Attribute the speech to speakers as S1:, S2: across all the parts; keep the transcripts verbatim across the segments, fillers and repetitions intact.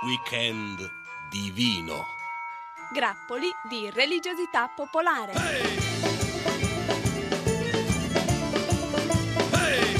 S1: Weekend divino.
S2: Grappoli di religiosità popolare.
S1: Hey! Hey!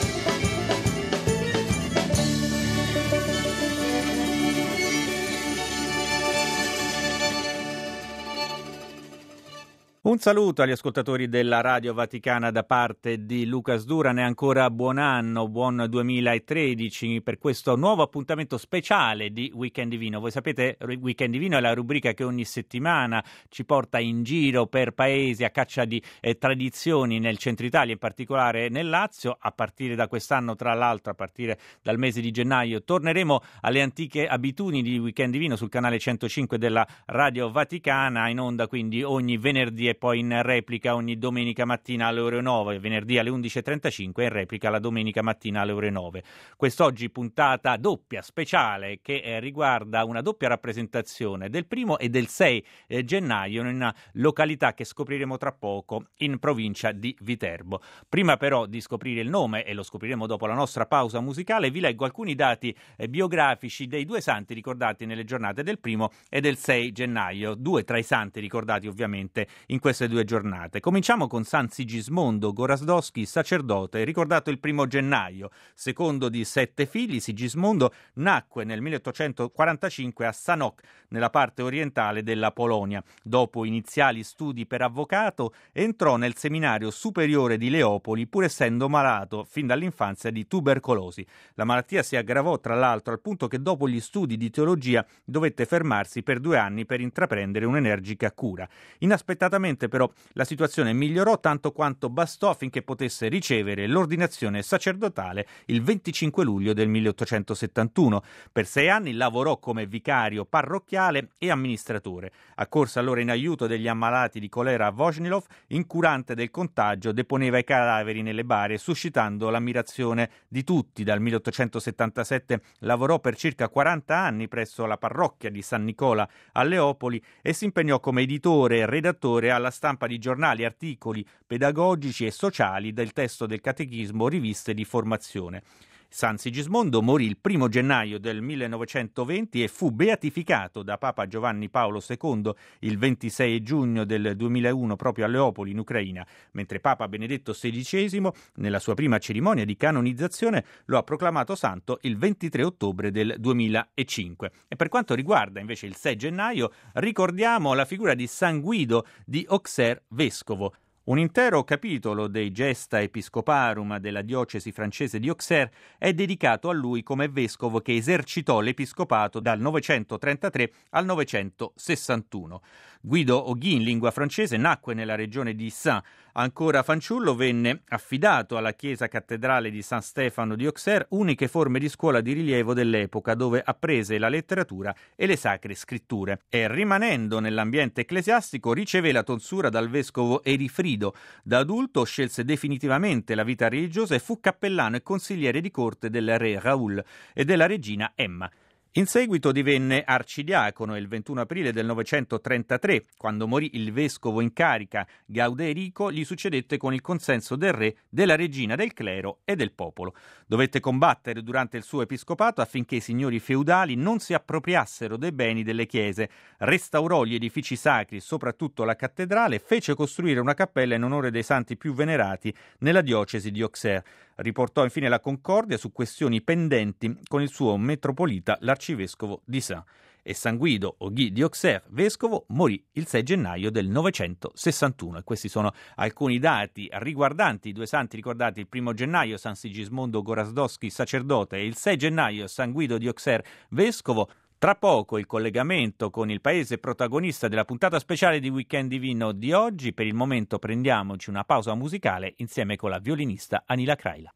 S3: Un saluto agli ascoltatori della Radio Vaticana da parte di Lucas Duran e ancora buon anno, buon duemilatredici per questo nuovo appuntamento speciale di Weekend Divino. Voi sapete, Weekend Divino è la rubrica che ogni settimana ci porta in giro per paesi a caccia di eh, tradizioni nel centro Italia, in particolare nel Lazio. A partire da quest'anno, tra l'altro, a partire dal mese di gennaio, torneremo alle antiche abitudini di Weekend Divino sul canale centocinque della Radio Vaticana, in onda quindi ogni venerdì e poi in replica ogni domenica mattina alle ore nove, venerdì alle undici e trentacinque e in replica la domenica mattina alle ore nove. Quest'oggi puntata doppia, speciale, che eh, riguarda una doppia rappresentazione del primo e del sei eh, gennaio in una località che scopriremo tra poco in provincia di Viterbo. Prima però di scoprire il nome, e lo scopriremo dopo la nostra pausa musicale, vi leggo alcuni dati eh, biografici dei due santi ricordati nelle giornate del primo e del sei gennaio, due tra i santi ricordati ovviamente in queste due giornate. Cominciamo con San Sigismondo Gorasdowski, sacerdote, ricordato il primo gennaio. Secondo di sette figli, Sigismondo nacque nel milleottocentoquarantacinque a Sanok, nella parte orientale della Polonia. Dopo iniziali studi per avvocato, entrò nel seminario superiore di Leopoli, pur essendo malato fin dall'infanzia di tubercolosi. La malattia si aggravò tra l'altro al punto che dopo gli studi di teologia dovette fermarsi per due anni per intraprendere un'energica cura. Inaspettatamente però la situazione migliorò tanto quanto bastò affinché potesse ricevere l'ordinazione sacerdotale il venticinque luglio del milleottocentosettantuno. Per sei anni lavorò come vicario parrocchiale e amministratore. Accorse allora in aiuto degli ammalati di colera a Vojnilov, incurante del contagio, deponeva i cadaveri nelle bare, suscitando l'ammirazione di tutti. Dal milleottocentosettantasette lavorò per circa quaranta anni presso la parrocchia di San Nicola a Leopoli e si impegnò come editore e redattore alla stampa di giornali, articoli pedagogici e sociali, del testo del catechismo, riviste di formazione. San Sigismondo morì il primo gennaio del millenovecentoventi e fu beatificato da Papa Giovanni Paolo secondo il ventisei giugno del duemilauno proprio a Leopoli in Ucraina, mentre Papa Benedetto sedicesimo nella sua prima cerimonia di canonizzazione lo ha proclamato santo il ventitré ottobre del duemilacinque. E per quanto riguarda invece il sei gennaio, ricordiamo la figura di San Guido di Auxerre vescovo. Un intero capitolo dei Gesta Episcoparum della diocesi francese di Auxerre è dedicato a lui come vescovo che esercitò l'episcopato dal novecentotrentatré al novecentosessantuno. Guido Oghi, in lingua francese, nacque nella regione di Saint. Ancora fanciullo venne affidato alla chiesa cattedrale di San Stefano di Auxerre, uniche forme di scuola di rilievo dell'epoca, dove apprese la letteratura e le sacre scritture. E rimanendo nell'ambiente ecclesiastico riceve la tonsura dal vescovo Erifrido. Da adulto scelse definitivamente la vita religiosa e fu cappellano e consigliere di corte del re Raoul e della regina Emma. In seguito divenne arcidiacono il ventuno aprile del novecentotrentatré, quando morì il vescovo in carica Gauderico, gli succedette con il consenso del re, della regina, del clero e del popolo. Dovette combattere durante il suo episcopato affinché i signori feudali non si appropriassero dei beni delle chiese, restaurò gli edifici sacri, soprattutto la cattedrale, e fece costruire una cappella in onore dei santi più venerati nella diocesi di Auxerre. Riportò infine la concordia su questioni pendenti con il suo metropolita, l'arcivescovo di Saint. E San Guido Oghi di Auxerre, vescovo, morì il sei gennaio del novecentosessantuno. E questi sono alcuni dati riguardanti i due santi ricordati il primo gennaio, San Sigismondo Gorasdowski, sacerdote, e il sei gennaio San Guido di Auxerre, vescovo. Tra poco il collegamento con il paese protagonista della puntata speciale di Weekend Divino di oggi. Per il momento prendiamoci una pausa musicale insieme con la violinista Anila Kraila.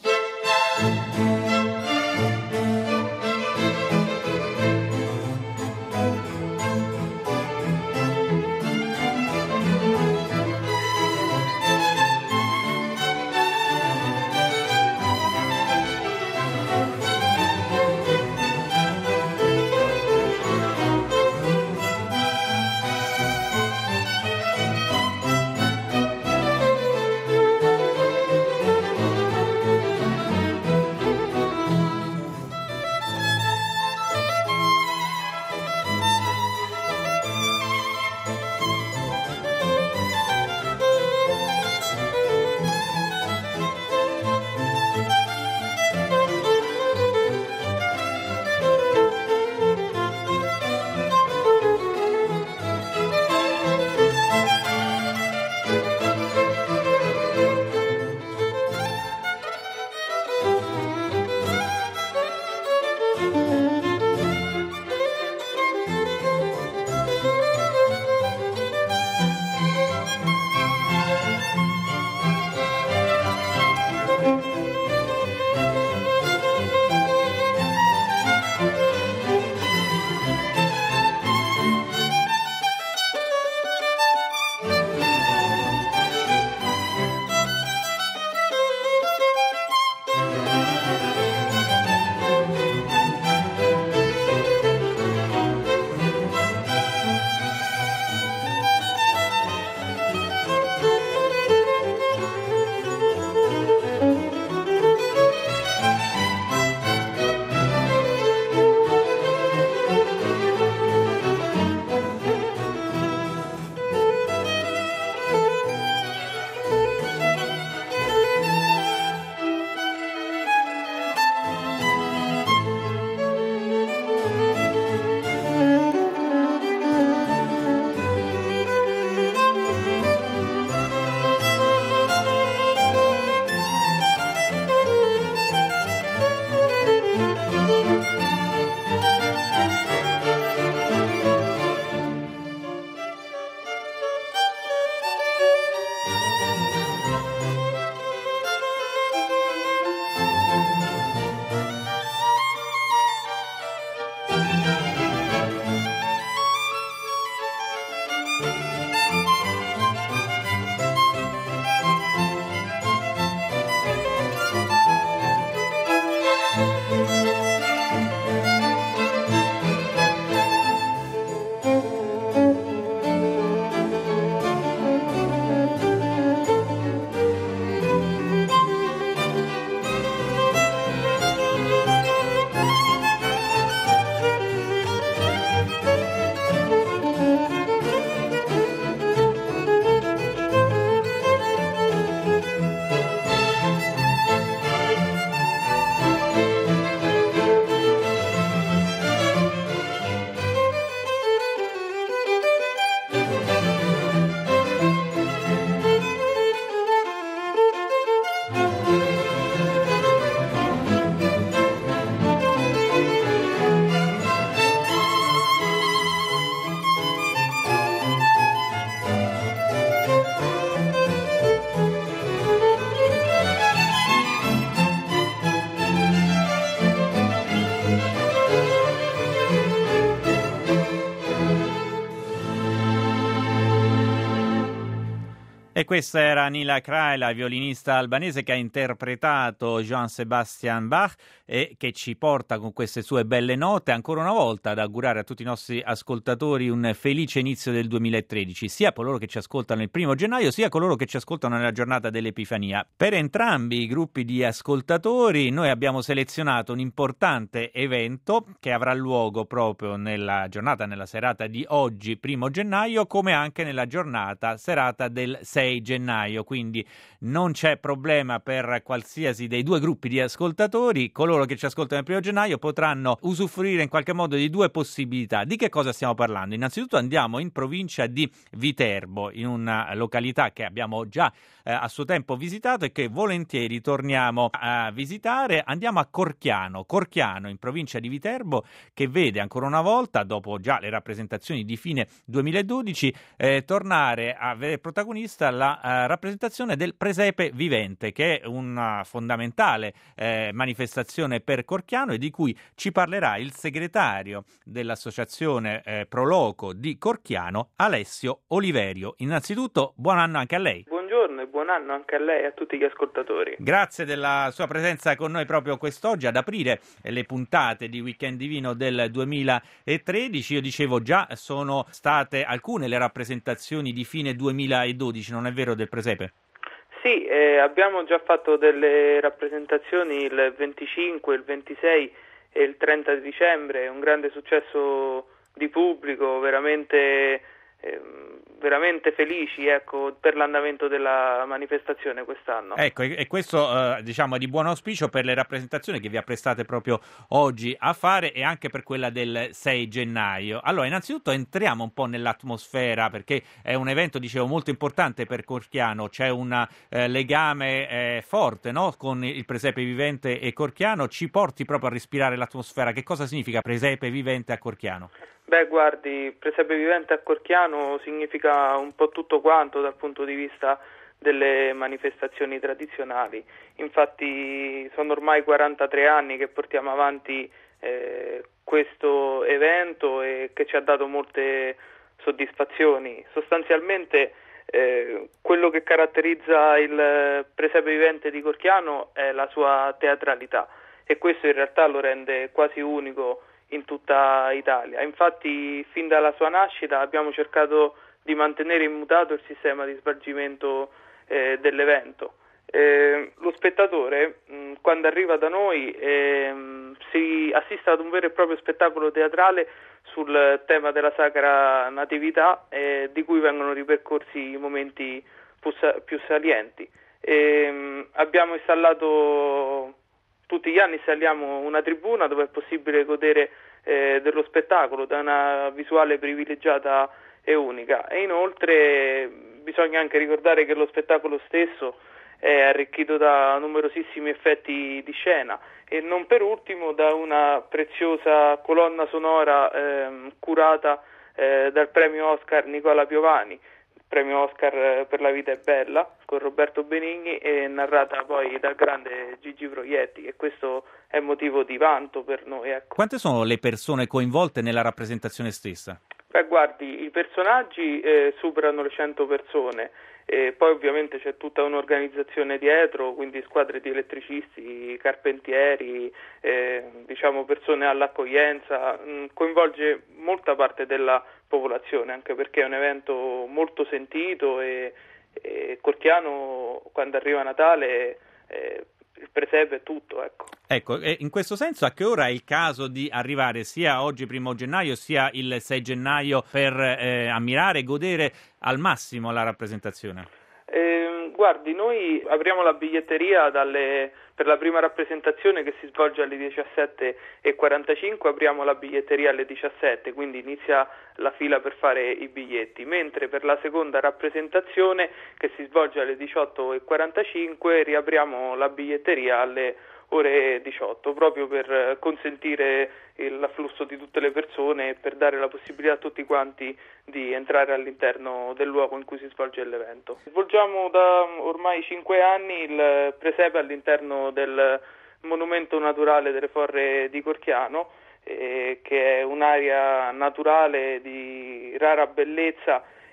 S3: questa era Nila Crai, la violinista albanese che ha interpretato Johann Sebastian Bach e che ci porta con queste sue belle note ancora una volta ad augurare a tutti i nostri ascoltatori un felice inizio del duemilatredici, sia coloro che ci ascoltano il primo gennaio, sia coloro che ci ascoltano nella giornata dell'Epifania. Per entrambi i gruppi di ascoltatori noi abbiamo selezionato un importante evento che avrà luogo proprio nella giornata, nella serata di oggi, primo gennaio, come anche nella giornata, serata del sei gennaio, quindi non c'è problema per qualsiasi dei due gruppi di ascoltatori. Coloro che ci ascoltano il primo gennaio potranno usufruire in qualche modo di due possibilità. Di che cosa stiamo parlando? Innanzitutto andiamo in provincia di Viterbo, in una località che abbiamo già eh, a suo tempo visitato e che volentieri torniamo a visitare. Andiamo a Corchiano, Corchiano in provincia di Viterbo, che vede ancora una volta, dopo già le rappresentazioni di fine duemiladodici, eh, tornare a vedere protagonista la uh, rappresentazione del Presepe Vivente, che è una fondamentale eh, manifestazione per Corchiano e di cui ci parlerà il segretario dell'associazione eh, Proloco di Corchiano, Alessio Oliverio. Innanzitutto buon anno anche a lei.
S4: Buongiorno e buon anno anche a lei e a tutti gli ascoltatori.
S3: Grazie della sua presenza con noi proprio quest'oggi ad aprire le puntate di Weekend Divino del duemilatredici. Io dicevo già sono state alcune le rappresentazioni di fine duemiladodici, non è vero, del Presepe?
S4: Sì, eh, abbiamo già fatto delle rappresentazioni il venticinque, il ventisei e il trenta dicembre, un grande successo di pubblico, veramente eh, veramente felici, ecco, per l'andamento della manifestazione quest'anno.
S3: Ecco, e, e questo eh, diciamo è di buon auspicio per le rappresentazioni che vi apprestate proprio oggi a fare e anche per quella del sei gennaio. Allora, innanzitutto entriamo un po' nell'atmosfera, perché è un evento, dicevo, molto importante per Corchiano. C'è un eh, legame eh, forte, no? Con il Presepe Vivente e Corchiano. Ci porti proprio a respirare l'atmosfera. Che cosa significa Presepe Vivente a Corchiano?
S4: Beh, guardi, Presepe Vivente a Corchiano significa un po' tutto quanto dal punto di vista delle manifestazioni tradizionali. Infatti sono ormai quarantatré anni che portiamo avanti eh, questo evento e che ci ha dato molte soddisfazioni. Sostanzialmente eh, quello che caratterizza il Presepe Vivente di Corchiano è la sua teatralità e questo in realtà lo rende quasi unico in tutta Italia. Infatti fin dalla sua nascita abbiamo cercato di mantenere immutato il sistema di svolgimento eh, dell'evento. Eh, lo spettatore mh, quando arriva da noi eh, si assiste ad un vero e proprio spettacolo teatrale sul tema della Sacra Natività eh, di cui vengono ripercorsi i momenti più, più salienti. Eh, mh, abbiamo installato Tutti gli anni installiamo una tribuna dove è possibile godere eh, dello spettacolo da una visuale privilegiata e unica, e inoltre bisogna anche ricordare che lo spettacolo stesso è arricchito da numerosissimi effetti di scena e non per ultimo da una preziosa colonna sonora eh, curata eh, dal premio Oscar Nicola Piovani, premio Oscar per La vita è bella con Roberto Benigni e narrata poi dal grande Gigi Proietti, e questo è motivo di vanto per noi, ecco.
S3: Quante sono le persone coinvolte nella rappresentazione stessa?
S4: Beh, guardi, i personaggi eh, superano le cento persone e poi ovviamente c'è tutta un'organizzazione dietro, quindi squadre di elettricisti, carpentieri, eh, diciamo persone all'accoglienza, mh, coinvolge molta parte della popolazione, anche perché è un evento molto sentito e, e Corchiano quando arriva Natale eh, il presepe è tutto, ecco.
S3: Ecco, e in questo senso a che ora è il caso di arrivare sia oggi primo gennaio sia il sei gennaio per eh, ammirare e godere al massimo la rappresentazione?
S4: Eh, guardi, noi apriamo la biglietteria dalle, per la prima rappresentazione che si svolge alle diciassette e quarantacinque, apriamo la biglietteria alle diciassette, quindi inizia la fila per fare i biglietti, mentre per la seconda rappresentazione che si svolge alle diciotto e quarantacinque riapriamo la biglietteria alle ore diciotto, proprio per consentire l'afflusso di tutte le persone e per dare la possibilità a tutti quanti di entrare all'interno del luogo in cui si svolge l'evento. Svolgiamo da ormai cinque anni il presepe all'interno del monumento naturale delle Forre di Corchiano, eh, che è un'area naturale di rara bellezza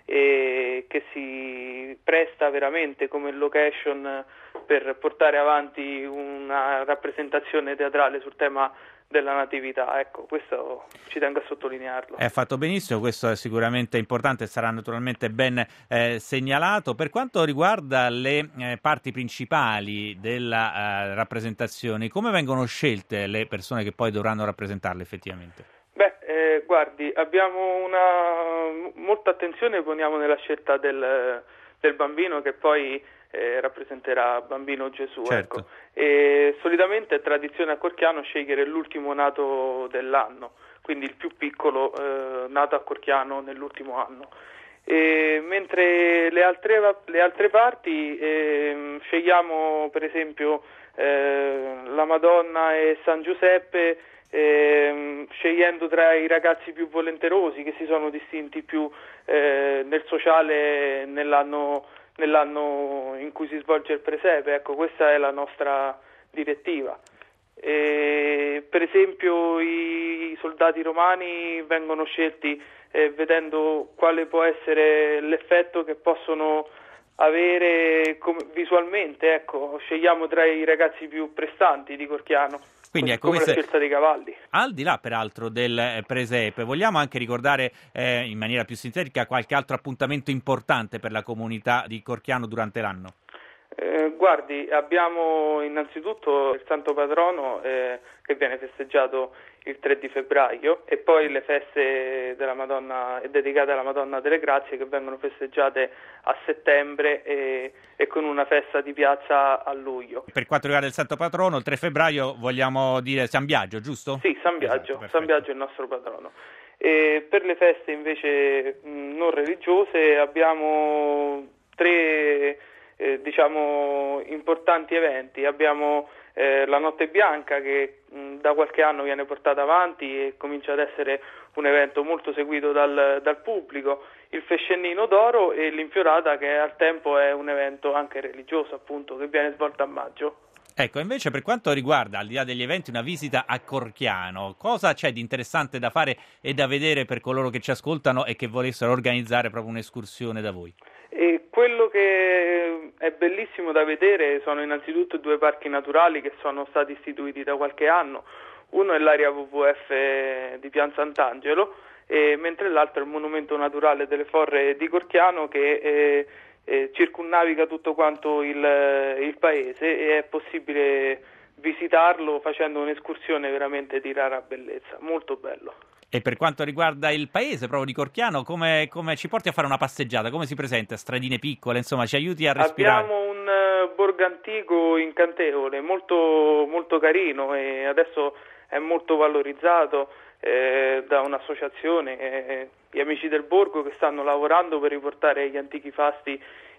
S4: e che si presta veramente come location per portare avanti una rappresentazione teatrale sul tema della natività. Ecco, questo ci tengo a sottolinearlo.
S3: È fatto benissimo, questo è sicuramente importante, sarà naturalmente ben eh, segnalato. Per quanto riguarda le eh, parti principali della eh, rappresentazione, come vengono scelte le persone che poi dovranno rappresentarle effettivamente?
S4: Beh, eh, guardi, abbiamo una molta attenzione poniamo nella scelta del, del bambino che poi eh, rappresenterà Bambino Gesù.
S3: Certo.
S4: Ecco. E solitamente è tradizione a Corchiano scegliere l'ultimo nato dell'anno, quindi il più piccolo eh, nato a Corchiano nell'ultimo anno. E mentre le altre, le altre parti eh, scegliamo per esempio eh, la Madonna e San Giuseppe, eh, scegliendo tra i ragazzi più volenterosi che si sono distinti più eh, nel sociale nell'anno nell'anno in cui si svolge il presepe. Ecco, questa è la nostra direttiva. E, per esempio i soldati romani vengono scelti eh, vedendo quale può essere l'effetto che possono avere come, visualmente. Ecco, scegliamo tra i ragazzi più prestanti di Corchiano.
S3: Quindi ecco,
S4: come
S3: questa...
S4: la scelta dei cavalli.
S3: Al di là peraltro del presepe, vogliamo anche ricordare eh, in maniera più sintetica qualche altro appuntamento importante per la comunità di Corchiano durante l'anno?
S4: Eh, guardi, abbiamo innanzitutto il Santo Patrono eh, che viene festeggiato il tre di febbraio e poi le feste della Madonna dedicate alla Madonna delle Grazie che vengono festeggiate a settembre e, e con una festa di piazza a luglio.
S3: Per quanto riguarda il Santo Patrono, il tre febbraio vogliamo dire San Biagio, giusto?
S4: Sì, San Biagio, esatto, San Biagio è il nostro patrono. E per le feste invece mh, non religiose abbiamo tre eh, diciamo importanti eventi. Abbiamo eh, la Notte Bianca che mh, da qualche anno viene portata avanti e comincia ad essere un evento molto seguito dal, dal pubblico, il Fescennino d'Oro e l'Infiorata che al tempo è un evento anche religioso appunto che viene svolto a maggio.
S3: Ecco, invece per quanto riguarda, al di là degli eventi, una visita a Corchiano, cosa c'è di interessante da fare e da vedere per coloro che ci ascoltano e che volessero organizzare proprio un'escursione da voi?
S4: E quello che è bellissimo da vedere sono innanzitutto due parchi naturali che sono stati istituiti da qualche anno. Uno è l'area W W F di Pian Sant'Angelo, e mentre l'altro è il monumento naturale delle Forre di Corchiano che eh, eh, circumnaviga tutto quanto il, il paese e è possibile visitarlo facendo un'escursione veramente di rara bellezza, molto bello.
S3: E per quanto riguarda il paese proprio di Corchiano, come, come ci porti a fare una passeggiata? Come si presenta? Stradine piccole, insomma, ci aiuti a respirare?
S4: Abbiamo un uh, borgo antico incantevole, molto, molto carino e adesso è molto valorizzato eh, da un'associazione, eh, gli Amici del Borgo, che stanno lavorando per riportare agli antichi fasti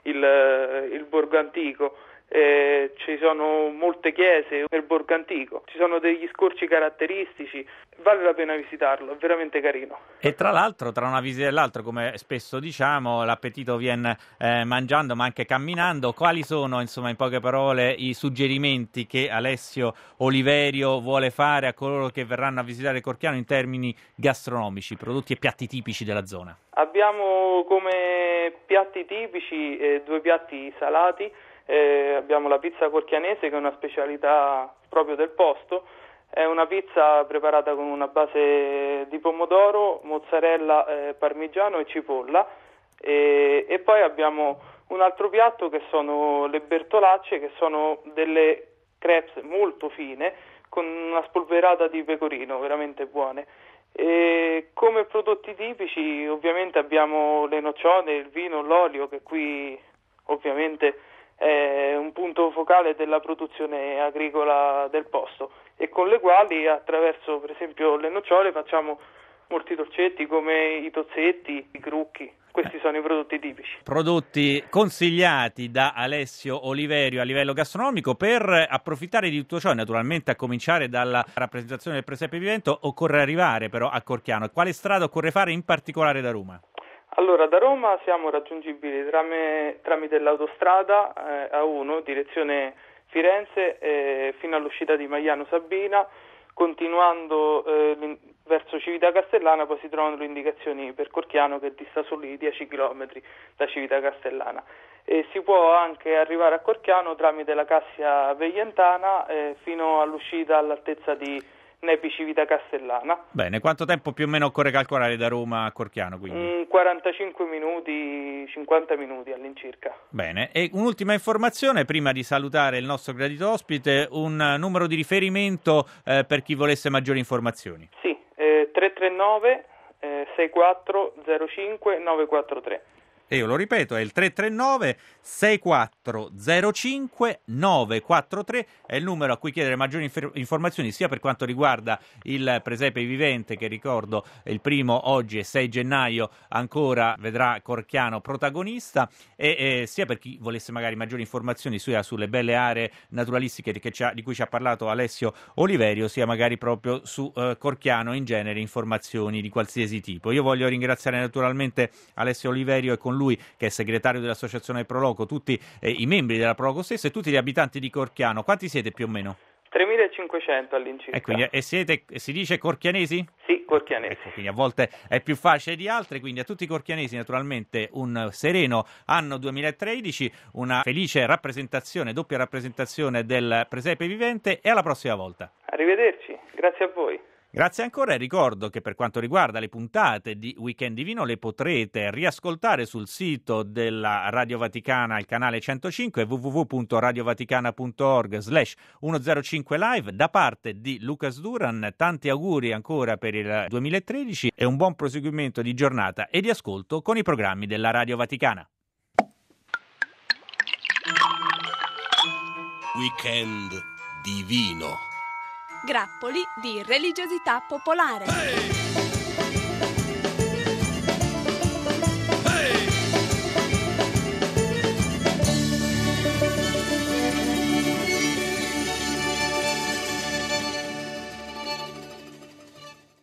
S4: il, il borgo antico. Eh, ci sono molte chiese nel borgo antico, ci sono degli scorci caratteristici, vale la pena visitarlo, è veramente carino.
S3: E tra l'altro, tra una visita e l'altra, come spesso diciamo, l'appetito viene eh, mangiando ma anche camminando. Quali sono, insomma, in poche parole, i suggerimenti che Alessio Oliverio vuole fare a coloro che verranno a visitare Corchiano in termini gastronomici, prodotti e piatti tipici della zona?
S4: Abbiamo come piatti tipici eh, due piatti salati. Eh, abbiamo la pizza corchianese che è una specialità proprio del posto, è una pizza preparata con una base di pomodoro, mozzarella, eh, parmigiano e cipolla e, e poi abbiamo un altro piatto che sono le bertolacce, che sono delle crepes molto fine con una spolverata di pecorino veramente buone. E come prodotti tipici ovviamente abbiamo le nocciole, il vino, l'olio, che qui ovviamente è un punto focale della produzione agricola del posto e con le quali attraverso per esempio le nocciole facciamo molti dolcetti come i tozzetti, i crucchi. Questi sono i prodotti tipici.
S3: Prodotti consigliati da Alessio Oliverio a livello gastronomico. Per approfittare di tutto ciò, naturalmente a cominciare dalla rappresentazione del Presepe vivente, occorre arrivare però a Corchiano. Quale strada occorre fare in particolare da Roma?
S4: Allora, da Roma siamo raggiungibili tramite, tramite l'autostrada eh, A uno, direzione Firenze, eh, fino all'uscita di Magliano Sabina, continuando eh, verso Civita Castellana poi si trovano le indicazioni per Corchiano, che dista soli dieci chilometri da Civita Castellana. E si può anche arrivare a Corchiano tramite la Cassia Veientana eh, fino all'uscita all'altezza di Nepi Civita Castellana.
S3: Bene, quanto tempo più o meno occorre calcolare da Roma a Corchiano? Quindi?
S4: Mm, quarantacinque minuti, cinquanta minuti all'incirca.
S3: Bene, e un'ultima informazione prima di salutare il nostro gradito ospite, un numero di riferimento eh, per chi volesse maggiori informazioni.
S4: Sì, eh, tre tre nove eh, sei quattro zero cinque nove quattro tre.
S3: E io lo ripeto, è il tre tre nove sei quattro zero cinque nove quattro tre, è il numero a cui chiedere maggiori infer- informazioni sia per quanto riguarda il presepe vivente, che ricordo il primo oggi è sei gennaio, ancora vedrà Corchiano protagonista, e, e sia per chi volesse magari maggiori informazioni su, sulle belle aree naturalistiche che ci ha, di cui ci ha parlato Alessio Oliverio, sia magari proprio su eh, Corchiano in genere informazioni di qualsiasi tipo. Io voglio ringraziare naturalmente Alessio Oliverio e con lui, che è segretario dell'associazione Proloco, tutti eh, i membri della Proloco stessa e tutti gli abitanti di Corchiano. Quanti siete più o meno?
S4: tremilacinquecento all'incirca.
S3: E, quindi, e siete, si dice corchianesi?
S4: Sì, corchianesi.
S3: Ecco, quindi a volte è più facile di altre, quindi a tutti i corchianesi naturalmente un sereno anno duemilatredici, una felice rappresentazione, doppia rappresentazione del presepe vivente, e alla prossima volta.
S4: Arrivederci, grazie a voi.
S3: Grazie ancora, e ricordo che per quanto riguarda le puntate di Weekend Divino le potrete riascoltare sul sito della Radio Vaticana, il canale centocinque, w w w punto radiovaticana punto org slash centocinque live. Da parte di Lucas Duran, tanti auguri ancora per il duemilatredici e un buon proseguimento di giornata e di ascolto con i programmi della Radio Vaticana.
S1: Weekend Divino.
S2: Grappoli di religiosità popolare.